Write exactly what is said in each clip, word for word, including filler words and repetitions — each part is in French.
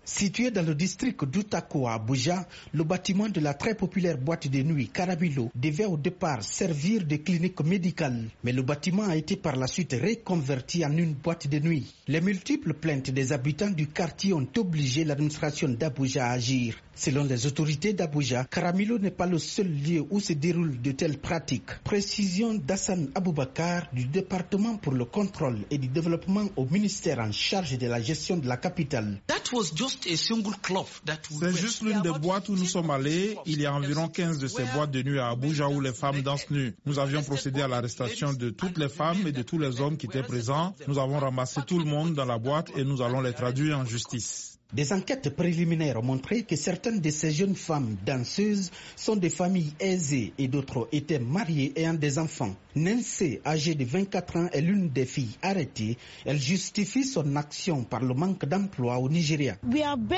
Situé dans le district d'Outako à Abuja, le bâtiment de la très populaire boîte de nuit Caramilo devait au départ servir de clinique médicale. Mais le bâtiment a été par la suite reconverti en une boîte de nuit. Les multiples plaintes des habitants du quartier ont obligé l'administration d'Abuja à agir. Selon les autorités d'Abuja, Caramilo n'est pas le seul lieu où se déroulent de telles pratiques. Précision d'Hassan Aboubakar du département pour le contrôle et du développement au ministère en charge de la gestion de la capitale. C'est juste l'une des boîtes où nous sommes allés. Il y a environ quinze de ces boîtes de nuit à Abuja où les femmes dansent nues. Nous avions procédé à l'arrestation de toutes les femmes et de tous les hommes qui étaient présents. Nous avons ramassé tout le monde dans la boîte et nous allons les traduire en justice. Des enquêtes préliminaires ont montré que certaines de ces jeunes femmes danseuses sont des familles aisées et d'autres étaient mariées et ont des enfants. Nancy, âgée de vingt-quatre ans, est l'une des filles arrêtées. Elle justifie son action par le manque d'emploi au Nigeria. Nous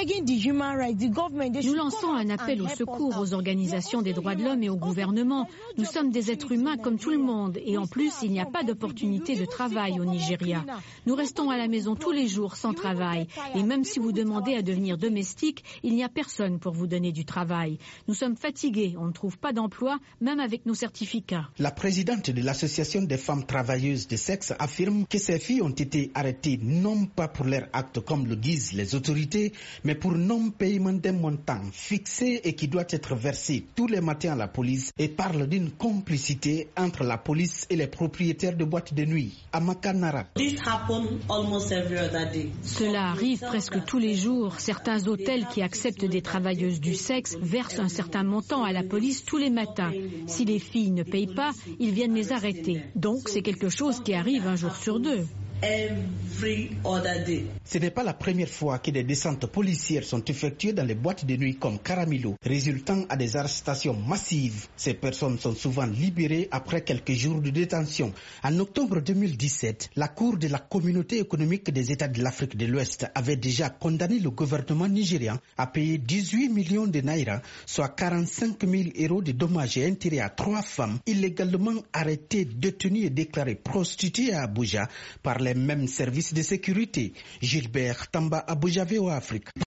lançons un appel au secours aux organisations des droits de l'homme et au gouvernement. Nous sommes des êtres humains comme tout le monde et en plus, il n'y a pas d'opportunité de travail au Nigeria. Nous restons à la maison tous les jours sans travail et même si vous demandez à devenir domestique, il n'y a personne pour vous donner du travail. Nous sommes fatigués, on ne trouve pas d'emploi, même avec nos certificats. La présidente de l'association des femmes travailleuses de sexe affirme que ces filles ont été arrêtées non pas pour leur acte comme le disent les autorités, mais pour non-paiement d'un montant fixé et qui doit être versé tous les matins à la police et parle d'une complicité entre la police et les propriétaires de boîtes de nuit. Amaka Nara. Cela arrive presque tous les jours. Certains hôtels qui acceptent des travailleuses du sexe versent un certain montant à la police tous les matins. Si les filles ne payent pas, ils viennent les arrêter. Donc c'est quelque chose qui arrive un jour sur deux. Ce n'est pas la première fois que des descentes policières sont effectuées dans les boîtes de nuit comme Caramilo, résultant à des arrestations massives. Ces personnes sont souvent libérées après quelques jours de détention. En octobre deux mille dix-sept, la Cour de la Communauté économique des États de l'Afrique de l'Ouest avait déjà condamné le gouvernement nigérian à payer dix-huit millions de naira, soit quarante-cinq mille euros de dommages et intérêts à trois femmes illégalement arrêtées, détenues et déclarées prostituées à Abuja par les mêmes services de sécurité. Gilbert Tamba, Abuja, V O A Afrique.